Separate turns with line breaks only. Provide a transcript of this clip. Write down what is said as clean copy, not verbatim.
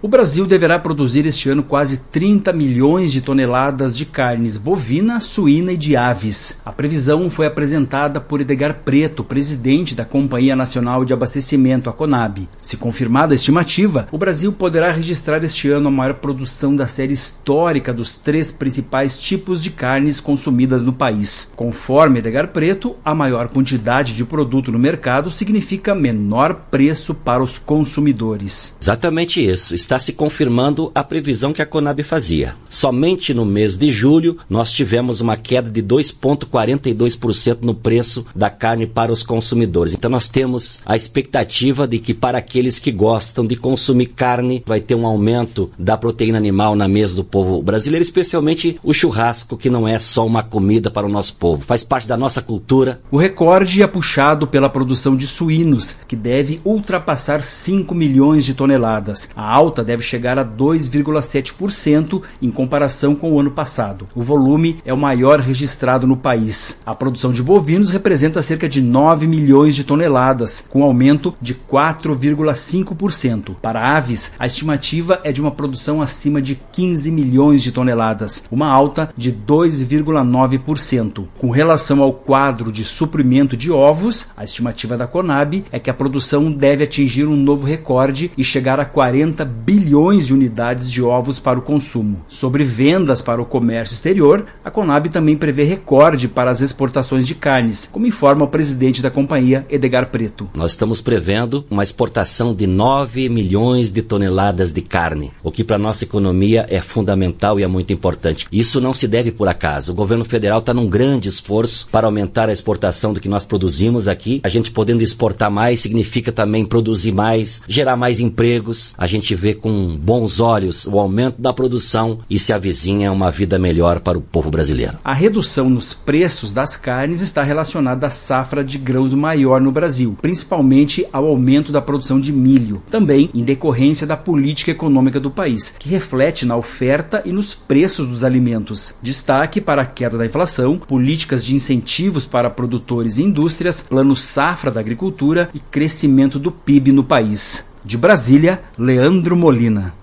O Brasil deverá produzir este ano quase 30 milhões de toneladas de carnes bovina, suína e de aves. A previsão foi apresentada por Edgar Preto, presidente da Companhia Nacional de Abastecimento, a CONAB. Se confirmada a estimativa, o Brasil poderá registrar este ano a maior produção da série histórica dos 3 principais tipos de carnes consumidas no país. Conforme Edgar Preto, a maior quantidade de produto no mercado significa menor preço para os consumidores.
Exatamente isso. Está se confirmando a previsão que a CONAB fazia. Somente no mês de julho, nós tivemos uma queda de 2,42% no preço da carne para os consumidores. Então nós temos a expectativa de que para aqueles que gostam de consumir carne, vai ter um aumento da proteína animal na mesa do povo brasileiro, especialmente o churrasco, que não é só uma comida para o nosso povo, faz parte da nossa cultura.
O recorde é puxado pela produção de suínos, que deve ultrapassar 5 milhões de toneladas. A alta deve chegar a 2,7% em comparação com o ano passado. O volume é o maior registrado no país. A produção de bovinos representa cerca de 9 milhões de toneladas, com aumento de 4,5%. Para aves, a estimativa é de uma produção acima de 15 milhões de toneladas, uma alta de 2,9%. Com relação ao quadro de suprimento de ovos, a estimativa da CONAB é que a produção deve atingir um novo recorde e chegar a 40 bilhões de unidades de ovos para o consumo. Sobre vendas para o comércio exterior, a CONAB também prevê recorde para as exportações de carnes, como informa o presidente da companhia, Edgar Preto.
Nós estamos prevendo uma exportação de 9 milhões de toneladas de carne, o que para a nossa economia é fundamental e é muito importante. Isso não se deve por acaso. O governo federal está num grande esforço para aumentar a exportação do que nós produzimos aqui. A gente podendo exportar mais significa também produzir mais, gerar mais empregos. A gente vê com bons olhos o aumento da produção e se avizinha uma vida melhor para o povo brasileiro.
A redução nos preços das carnes está relacionada à safra de grãos maior no Brasil, principalmente ao aumento da produção de milho, também em decorrência da política econômica do país, que reflete na oferta e nos preços dos alimentos. Destaque para a queda da inflação, políticas de incentivos para produtores e indústrias, plano safra da agricultura e crescimento do PIB no país. De Brasília, Leandro Molina.